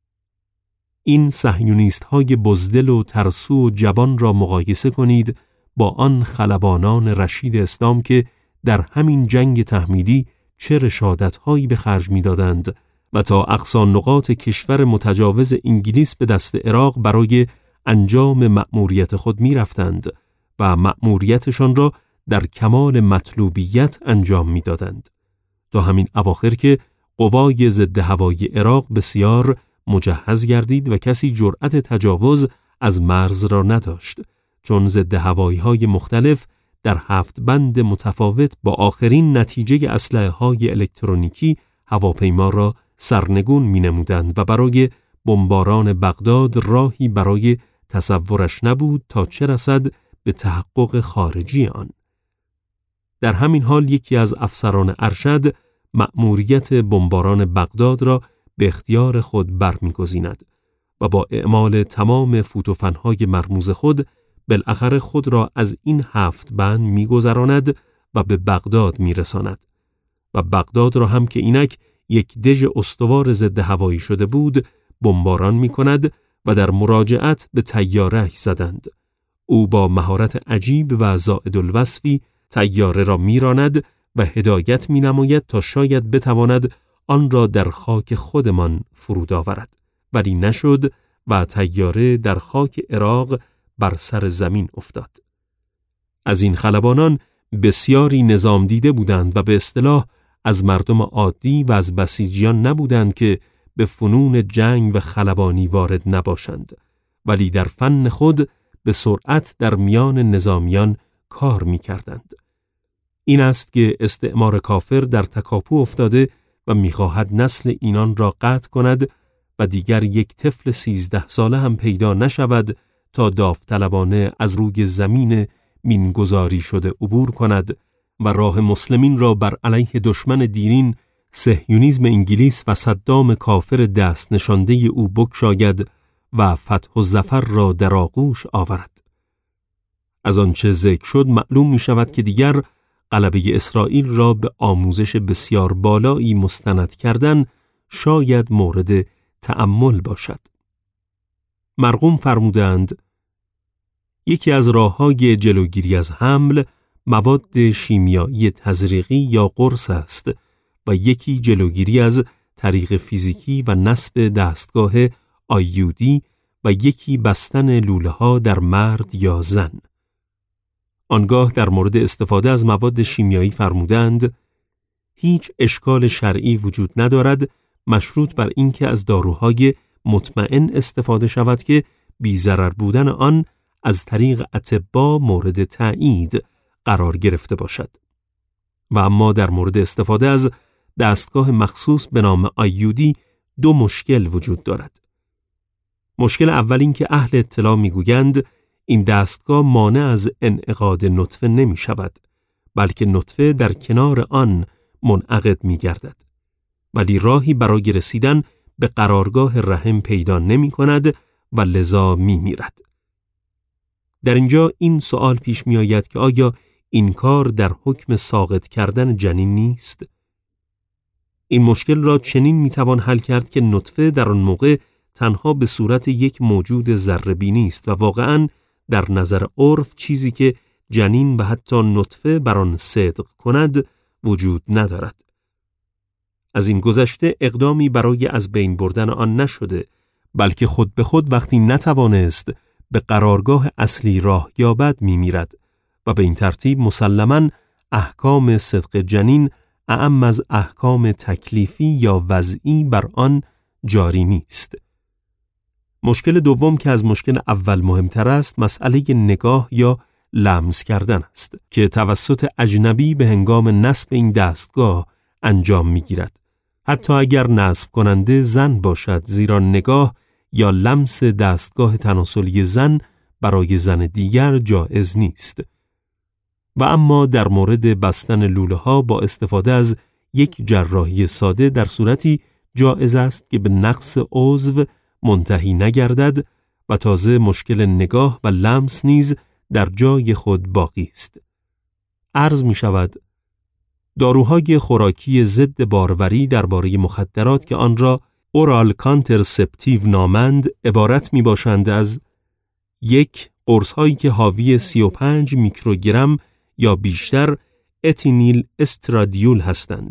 این صهیونیست های بزدل و ترسو و جبان را مقایسه کنید با آن خلبانان رشید اسلام که در همین جنگ تحمیلی چه رشادت‌هایی به خرج می‌دادند و تا اقصا نقاط کشور متجاوز انگلیس به دست عراق برای انجام مأموریت خود می‌رفتند و مأموریتشان را در کمال مطلوبیت انجام می‌دادند. تا همین اواخر که قوای ضد هوایی عراق بسیار مجهز گردید و کسی جرأت تجاوز از مرز را نداشت، چون ضد هوایی‌های مختلف در هفت بند متفاوت با آخرین نتیجه اسلحه‌های الکترونیکی هواپیما را سرنگون می‌نمودند و برای بمباران بغداد راهی برای تصورش نبود تا چه رسد به تحقق خارجی آن. در همین حال یکی از افسران ارشد مأموریت بمباران بغداد را به اختیار خود برمی‌گزیند و با اعمال تمام فوتوفن‌های مرموز خود بالاخره خود را از این هفت بند می‌گذراند و به بغداد می‌رساند و بغداد را هم که اینک یک دژ استوار ضد هوایی شده بود بمباران می‌کند و در مراجعت به طیاره‌اش زدند. او با مهارت عجیب و زائد الوصفی طیاره را می‌راند و هدایت می‌نماید تا شاید بتواند آن را در خاک خودمان فرود آورد، ولی نشد و طیاره در خاک عراق بر سر زمین افتاد. از این خلبانان بسیاری نظام دیده بودند و به اصطلاح از مردم عادی و از بسیجیان نبودند که به فنون جنگ و خلبانی وارد نباشند، ولی در فن خود به سرعت در میان نظامیان کار می کردند. این است که استعمار کافر در تکاپو افتاده و می‌خواهد نسل اینان را قطع کند و دیگر یک طفل سیزده ساله هم پیدا نشود تا داوطلبانه از روی زمین مینگذاری شده عبور کند و راه مسلمین را بر علیه دشمن دیرین صهیونیسم انگلیس و صدام کافر دست نشانده او بگشاید و فتح و ظفر را در آغوش آورد. از آنچه ذکر شد معلوم می شود که دیگر غلبه اسرائیل را به آموزش بسیار بالایی مستند کردن شاید مورد تأمل باشد. مرقوم فرمودند یکی از راه‌های جلوگیری از حمل مواد شیمیایی تزریقی یا قرص است و یکی جلوگیری از طریق فیزیکی و نصب دستگاه آیودی و یکی بستن لوله‌ها در مرد یا زن. آنگاه در مورد استفاده از مواد شیمیایی فرمودند هیچ اشکال شرعی وجود ندارد مشروط بر اینکه از داروهای مطمئن استفاده شود که بی ضرر بودن آن از طریق اطباء مورد تأیید قرار گرفته باشد. و اما در مورد استفاده از دستگاه مخصوص به نام آیودی دو مشکل وجود دارد. مشکل اول این که اهل اطلاع میگویند این دستگاه مانع از انعقاد نطفه نمی شود، بلکه نطفه در کنار آن منعقد می گردد، ولی راهی برای رسیدن به قرارگاه رحم پیدا نمی کند و لذا می میرد. در اینجا این سوال پیش می آید که آیا این کار در حکم ساقط کردن جنین نیست؟ این مشکل را چنین می توان حل کرد که نطفه در آن موقع تنها به صورت یک موجود ذره‌بینی است و واقعاً در نظر عرف چیزی که جنین و حتی نطفه بر آن صدق کند وجود ندارد. از این گذشته اقدامی برای از بین بردن آن نشده، بلکه خود به خود وقتی نتوانست به قرارگاه اصلی راه یابد می‌میرد و به این ترتیب مسلماً احکام صدق جنین اعم از احکام تکلیفی یا وضعی بر آن جاری نیست. مشکل دوم که از مشکل اول مهمتر است مسئله نگاه یا لمس کردن است که توسط اجنبی به هنگام نصب این دستگاه انجام می‌گیرد، حتی اگر نصب کننده زن باشد، زیرا نگاه یا لمس دستگاه تناسلی زن برای زن دیگر جایز نیست. و اما در مورد بستن لوله ها با استفاده از یک جراحی ساده در صورتی جایز است که به نقص عضو منتهی نگردد و تازه مشکل نگاه و لمس نیز در جای خود باقی است. عرض می شود داروهای خوراکی ضد باروری درباره مخدرات که آن را اورال کانترسپتیو نامند عبارت می باشند از یک، قرص هایی که حاوی سی و پنج میکروگرم یا بیشتر اتینیل استرادیول هستند.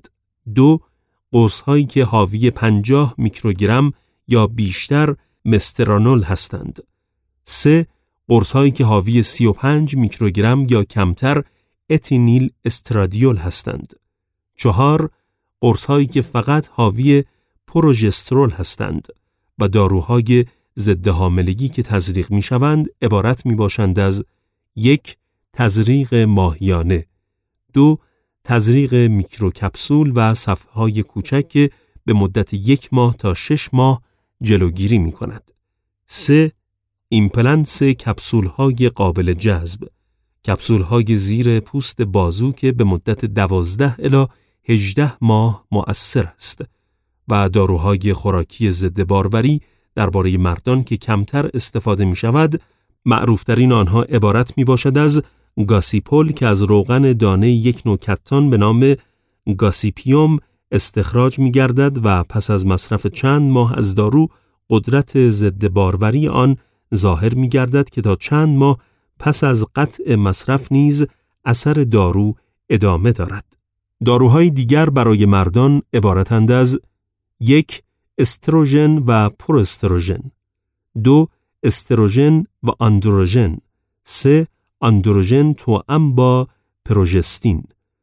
دو، قرص هایی که حاوی پنجاه میکروگرم یا بیشتر مسترانول هستند. سه، قرص هایی که حاوی سی و پنج میکروگرم یا کمتر اتینیل استرادیول هستند. چهار، قرص هایی که فقط حاوی پروژسترول هستند و داروهای ضد حاملگی که تزریق می شوند عبارت می باشند از یک، تزریق ماهیانه، دو، تزریق میکروکپسول و صفحه‌های کوچک که به مدت یک ماه تا شش ماه جلوگیری می کند. سه، ایمپلنس کپسول‌های قابل جذب، کپسول‌های زیر پوست بازو که به مدت دوازده الی هجده ماه مؤثر است و داروهای خوراکی ضد باروری درباره مردان که کمتر استفاده می شود، معروفترین آنها عبارت می باشد از گاسیپول که از روغن دانه یک نوع کتان به نام گاسیپیوم استخراج می گردد و پس از مصرف چند ماه از دارو قدرت ضد باروری آن ظاهر می گردد که تا چند ماه پس از قطع مصرف نیز اثر دارو ادامه دارد. داروهای دیگر برای مردان عبارتند از یک، استروژن و پروستروژن، دو، استروژن و آندروژن، سه، آندروژن توأم با پروژستین.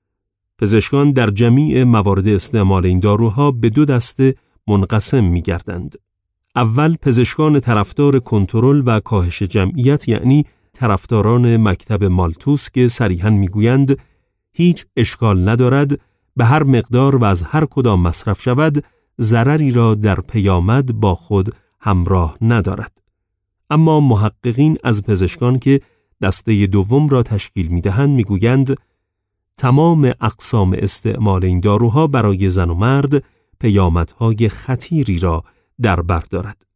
پزشکان در جمیع موارد استعمال این داروها به دو دسته منقسم می گردند. اول پزشکان طرفدار کنترل و کاهش جمعیت، یعنی طرفداران مکتب مالتوس که صریحاً میگویند هیچ اشکال ندارد به هر مقدار و از هر کدام مصرف شود ضرری را در پیامد با خود همراه ندارد. اما محققین از پزشکان که دسته دوم را تشکیل می‌دهند میگویند تمام اقسام استعمال این داروها برای زن و مرد پیامدهای خطیری را در بر دارد.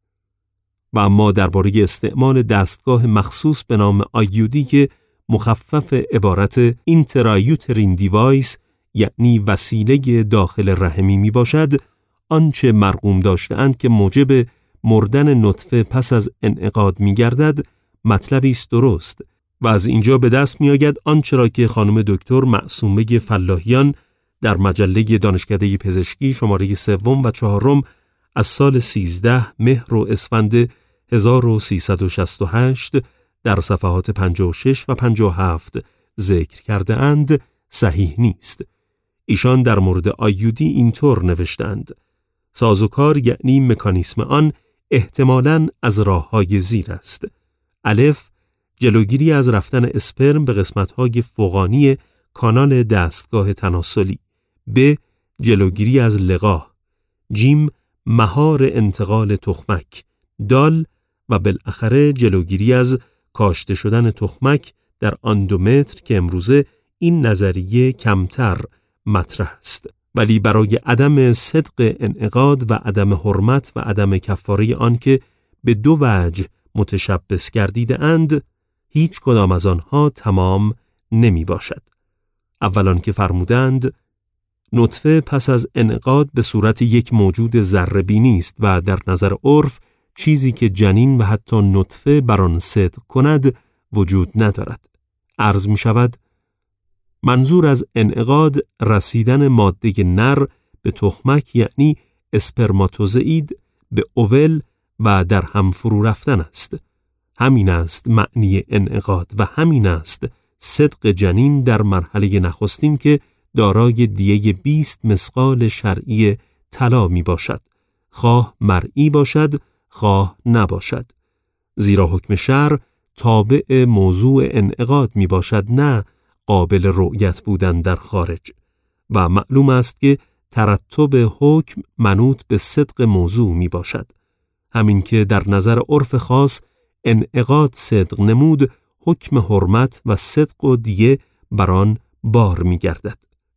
و اما درباره استعمال دستگاه مخصوص به نام آیودی که مخفف عبارت اینترایوترین دیوایس یعنی وسیله داخل رحمی می باشد، آنچه مرقوم داشته‌اند که موجب مردن نطفه پس از انعقاد می گردد مطلبی است درست و از اینجا به دست می آید آنچه را که خانم دکتر معصومه فلاحیان در مجله دانشکده پزشکی شماره سوم و چهارم از سال سیزده مهر و اسفند هزار و سیصد و شصت و هشت در صفحات پنجاه و شش و پنجاه و هفت ذکر کرده اند صحیح نیست. ایشان در مورد آیودی اینطور نوشتند: سازوکار یعنی مکانیسم آن احتمالاً از راه‌های زیر است. الف، جلوگیری از رفتن اسپرم به قسمت‌های فوقانی کانال دستگاه تناسلی. ب، جلوگیری از لقاح. جیم، مهار انتقال تخمک. دال و بالاخره جلوگیری از کاشته شدن تخمک در اندومتر که امروزه این نظریه کمتر مطرح است. ولی برای عدم صدق انعقاد و عدم حرمت و عدم کفاره آن که به دو وجه متشبث گردیده اند هیچ کدام از آنها تمام نمی باشد. اولان که فرمودند نطفه پس از انعقاد به صورت یک موجود ذره‌بینی است و در نظر عرف چیزی که جنین و حتی نطفه بر آن صدق کند وجود ندارد. عرض می شود منظور از انعقاد رسیدن ماده نر به تخمک یعنی اسپرماتوزئید به اوول و در هم فرو رفتن است. همین است معنی انعقاد و همین است صدق جنین در مرحله نخستین که دارای دیه بیست مثقال شرعی طلا می باشد، خواه مرئی باشد خواه نباشد، زیرا حکم شرع تابع موضوع انعقاد می باشد نه قابل رؤیت بودن در خارج و معلوم است که ترتب حکم منوط به صدق موضوع می باشد. همین که در نظر عرف خاص انعقاد صدق نمود حکم حرمت و صدق و دیه بران بار می گردد.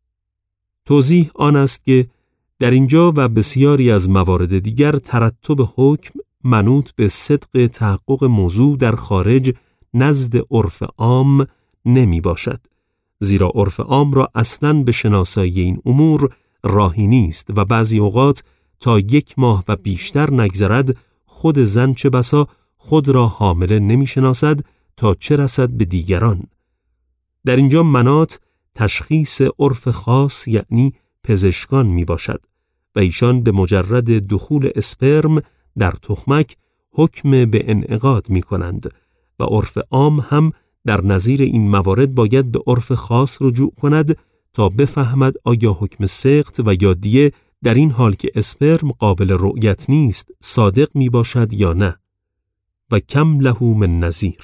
توضیح آن است که در اینجا و بسیاری از موارد دیگر ترتب حکم منوط به صدق تحقق موضوع در خارج نزد عرف عام نمی باشد، زیرا عرف عام را اصلاً به شناسایی این امور راهی نیست و بعضی اوقات تا یک ماه و بیشتر نگذرد خود زن چه بسا خود را حامله نمی شناسد تا چه رسد به دیگران. در اینجا مناط تشخیص عرف خاص یعنی پزشکان می باشد و ایشان به مجرد دخول اسپرم در تخمک حکم به انعقاد می کنند و عرف عام هم در نظیر این موارد باید به عرف خاص رجوع کند تا بفهمد آیا حکم سقط و یا دیه در این حال که اسپرم قابل رؤیت نیست صادق می باشد یا نه. و کم له من نظیر.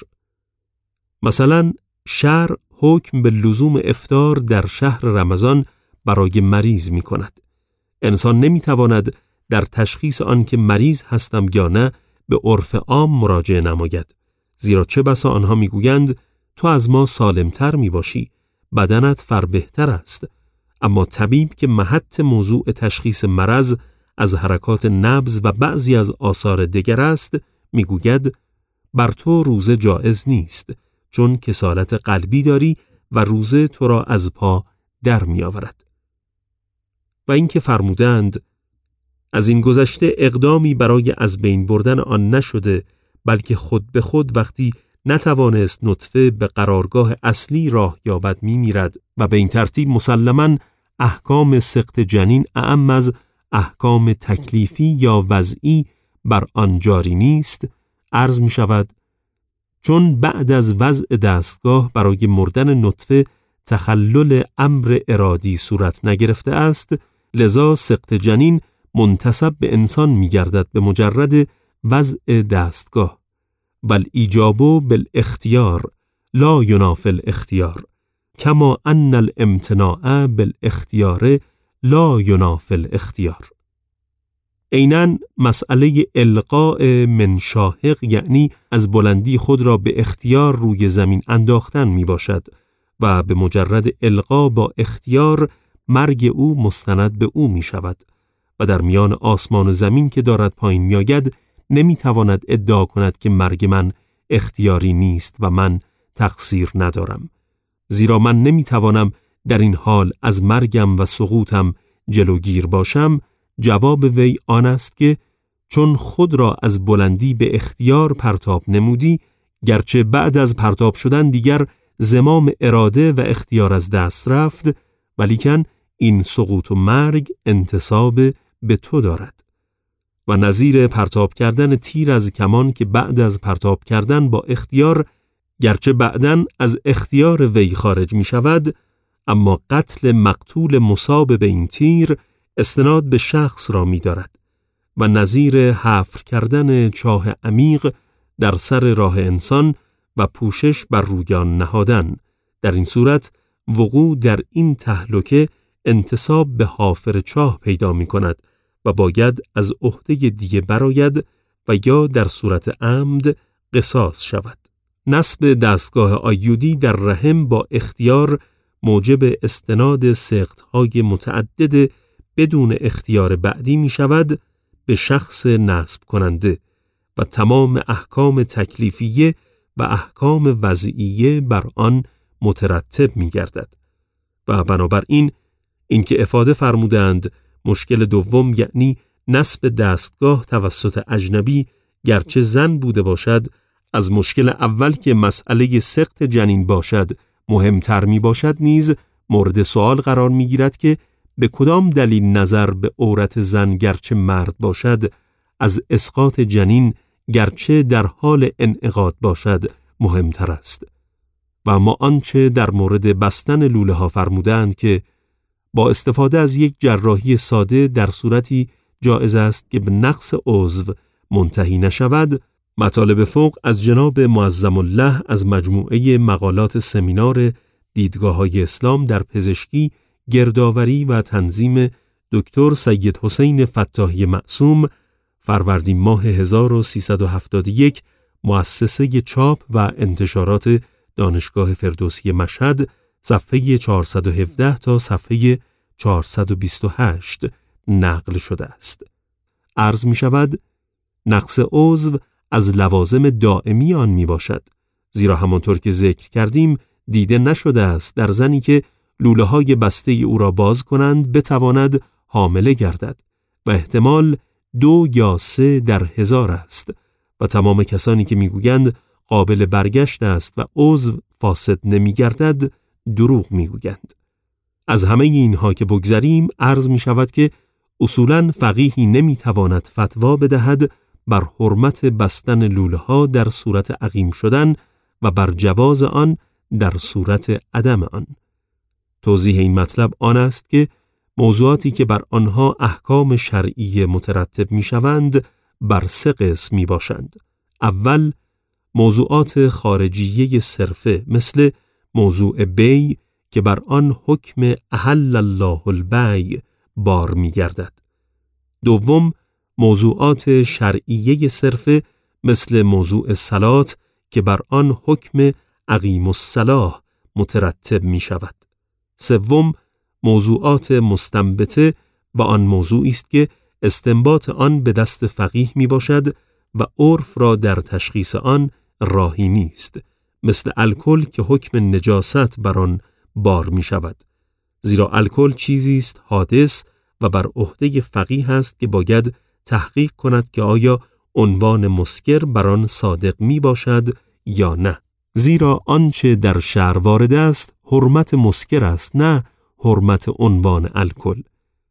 مثلا شرع حکم به لزوم افطار در شهر رمضان برای مریض می کند. انسان نمی تواند در تشخیص آن که مریض هستم یا نه به عرف عام مراجعه نماید، زیرا چه بسا آنها می گویند تو از ما سالمتر می باشی، بدنت فربهتر است، اما طبیب که محط موضوع تشخیص مرض از حرکات نبض و بعضی از آثار دیگر است می گوید بر تو روزه جایز نیست، چون کسالت قلبی داری و روزه تو را از پا در می آورد. و اینکه فرمودند از این گذشته اقدامی برای از بین بردن آن نشده، بلکه خود به خود وقتی نتوانست نطفه به قرارگاه اصلی راه یابد می میرد و به این ترتیب مسلماً احکام سقط جنین اعم از احکام تکلیفی یا وضعی بر آن جاری نیست. عرض می شود چون بعد از وضع دستگاه برای مردن نطفه تخلل امر ارادی صورت نگرفته است، لذا سقط جنین منتسب به انسان می گردد به مجرد وضع دستگاه. بل ایجابو بالاختیار لا ینافی الاختیار کما ان الامتناع بالاختیار لا ینافی الاختیار. عیناً مسئله القاء من شاهق یعنی از بلندی خود را به اختیار روی زمین انداختن می باشد و به مجرد القا با اختیار مرگ او مستند به او می شود و در میان آسمان و زمین که دارد پایین می آید نمی تواند ادعا کند که مرگ من اختیاری نیست و من تقصیر ندارم، زیرا من نمی توانم در این حال از مرگم و سقوطم جلوگیر باشم. جواب وی آن است که چون خود را از بلندی به اختیار پرتاب نمودی، گرچه بعد از پرتاب شدن دیگر زمام اراده و اختیار از دست رفت، ولیکن این سقوط و مرگ انتساب به تو دارد. و نظیر پرتاب کردن تیر از کمان که بعد از پرتاب کردن با اختیار گرچه بعداً از اختیار وی خارج می شود، اما قتل مقتول مصاب به این تیر استناد به شخص را می دارد و نظیر حفر کردن چاه عمیق در سر راه انسان و پوشش بر روی آن نهادن. در این صورت وقوع در این تهلکه انتساب به حافر چاه پیدا می کند و باید از عهده دیه براید و یا در صورت عمد قصاص شود. نصب دستگاه آیودی در رحم با اختیار موجب استناد سقط‌های متعدد بدون اختیار بعدی می شود به شخص نصب کننده و تمام احکام تکلیفیه و احکام وضعیه بر آن مترتب می گردد. و بنابراین اینکه افاده فرمودند مشکل دوم یعنی نصب دستگاه توسط اجنبی گرچه زن بوده باشد، از مشکل اول که مسئله سقط جنین باشد مهمتر می باشد نیز مورد سوال قرار می گیرد که به کدام دلیل نظر به عورت زن گرچه مرد باشد از اسقاط جنین گرچه در حال انعقاد باشد مهمتر است. و اما آنچه در مورد بستن لوله ها فرمودند که با استفاده از یک جراحی ساده در صورتی جایز است که به نقص عضو منتهی نشود، مطالب فوق از جناب معظم الله از مجموعه مقالات سمینار دیدگاه‌های اسلام در پزشکی، گردآوری و تنظیم دکتر سید حسین فتاحی معصوم، فروردین ماه هزار و سیصد و هفتاد و یک، مؤسسه چاپ و انتشارات دانشگاه فردوسی مشهد، صفحه چهارصد و هفده تا صفحه چهارصد و بیست و هشت نقل شده است. عرض می شود نقص عضو از لوازم دائمی آن می باشد، زیرا همانطور که ذکر کردیم دیده نشده است در زنی که لوله های بسته او را باز کنند بتواند حامله گردد و احتمال دو یا سه در هزار است و تمام کسانی که میگویند قابل برگشت است و عضو فاسد نمی گردد دروغ میگویند. از همه اینها که بگذریم عرض می شود که اصولاً فقیهی نمی تواند فتوا بدهد بر حرمت بستن لوله ها در صورت عقیم شدن و بر جواز آن در صورت عدم آن. توضیح این مطلب آن است که موضوعاتی که بر آنها احکام شرعی مترتب می شوند بر سه قسم می باشند. اول، موضوعات خارجیه صرفه مثل موضوع بیع که بر آن حکم احل الله البیع بار می گردد. دوم، موضوعات شرعیه صرفه مثل موضوع صلات که بر آن حکم اقیم الصلاة مترتب می شود. سوم، موضوعات مستنبطه و آن موضوعی است که استنباط آن به دست فقیه می باشد و عرف را در تشخیص آن راهی نیست، مثل الکل که حکم نجاست بر آن بار می شود، زیرا الکل چیزی است حادث و بر عهده فقیه است که باید تحقیق کند که آیا عنوان مسکر بر آن صادق می باشد یا نه، زیرا آنچه در شرع وارد است حرمت مسکر است نه حرمت عنوان الکل.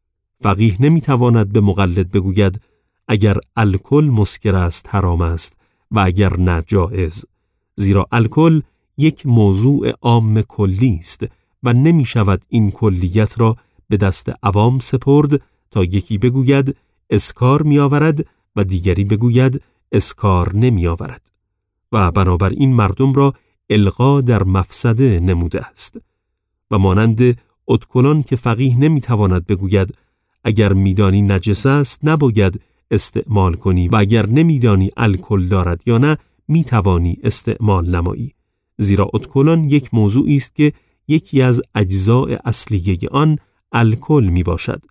فقیه نمی تواند به مقلد بگوید اگر الکل مسکر است حرام است و اگر نه جایز، زیرا الکل یک موضوع عام کلی است و نمی شود این کلیت را به دست عوام سپرد تا یکی بگوید اسکار می آورد و دیگری بگوید اسکار نمی آورد و بنابراین مردم را القا در مفسده نموده است. و مانند ادکلان که فقیه نمی تواند بگوید اگر میدانی نجس است نباید استعمال کنی و اگر نمیدانی الکل دارد یا نه می توانی استعمال نمایی، زیرا ادکلان یک موضوعی است که یکی از اجزاء اصلیه آن الکل می باشد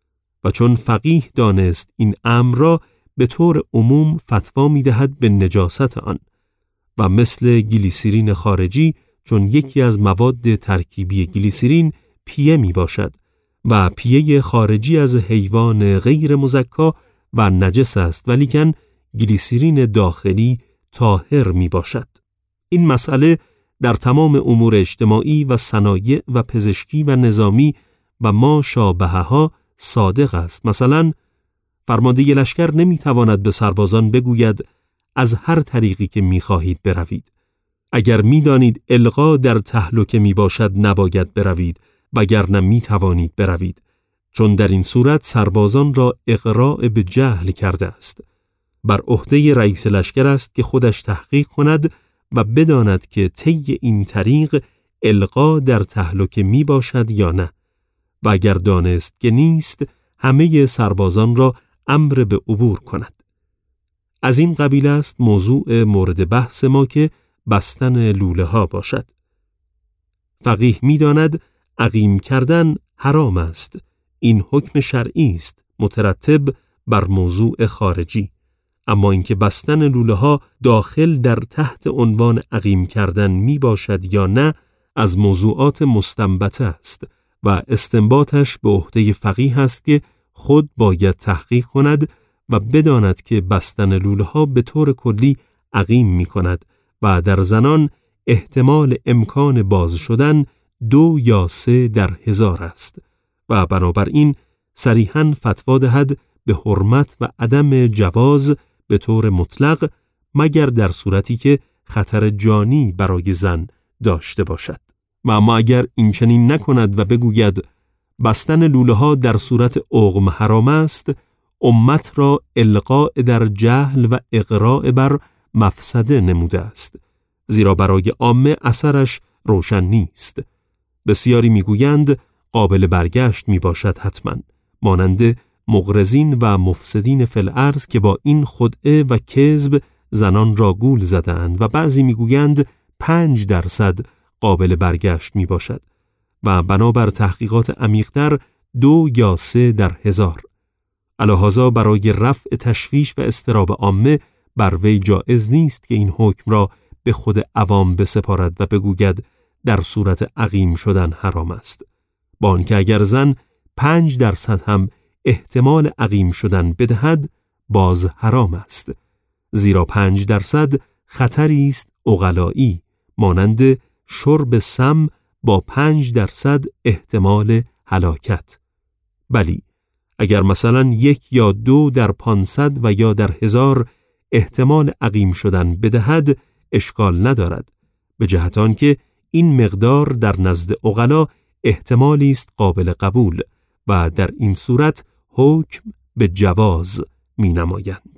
و چون فقیه دانست این امر را به طور عموم فتوا می دهد به نجاست آن و مثل گلیسرین خارجی چون یکی از مواد ترکیبی گلیسرین پیه می باشد و پیه خارجی از حیوان غیر مزکا و نجس است ولیکن گلیسرین داخلی طاهر می باشد. این مسئله در تمام امور اجتماعی و صنایع و پزشکی و نظامی و ما شابهها صادق است. مثلا فرمانده لشکر نمی تواند به سربازان بگوید از هر طریقی که می خواهید بروید. اگر می دانید القا در تهلکه می باشد نباید بروید وگرنه می توانید بروید، چون در این صورت سربازان را اغراء به جهل کرده است. بر عهده رئیس لشکر است که خودش تحقیق کند و بداند که طی این طریق القا در تهلکه می باشد یا نه و اگر دانست که نیست همه سربازان را امر به عبور کند. از این قبیل است موضوع مورد بحث ما که بستن لوله ها باشد. فقیه می داند عقیم کردن حرام است. این حکم شرعی است مترتب بر موضوع خارجی، اما اینکه بستن لوله ها داخل در تحت عنوان عقیم کردن می باشد یا نه از موضوعات مستنبطه است و استنباطش به عهده فقیه است که خود باید تحقیق کند و بداند که بستن لوله ها به طور کلی عقیم می کند و در زنان احتمال امکان باز شدن دو یا سه در هزار است و بنابراین صریحاً فتوا دهد به حرمت و عدم جواز به طور مطلق مگر در صورتی که خطر جانی برای زن داشته باشد. و اما اگر این چنین نکند و بگوید بستن لوله ها در صورت عقم حرام است، امت را القاء در جهل و اغراء بر مفسده نموده است، زیرا برای عامه اثرش روشن نیست. بسیاری میگویند قابل برگشت می باشد حتما، مانند مغرضین و مفسدین فی الارض که با این خدعه و کذب زنان را گول زدند و بعضی میگویند پنج درصد قابل برگشت می باشد و بنابر تحقیقات عمیق‌تر دو یا سه در هزار. الهذا برای رفع تشویش و اضطراب عامه بر وی جایز نیست که این حکم را به خود عوام بسپارد و بگوید در صورت عقیم شدن حرام است، با آنکه اگر زن پنج درصد هم احتمال عقیم شدن بدهد باز حرام است، زیرا پنج درصد خطری است عقلایی مانند شرب سم با پنج درصد احتمال هلاکت. بلی، اگر مثلا یک یا دو در پانصد و یا در هزار احتمال عقیم شدن بدهد اشکال ندارد، به جهت آنکه این مقدار در نزد عقلا احتمالی است قابل قبول و در این صورت حکم به جواز می نمایند.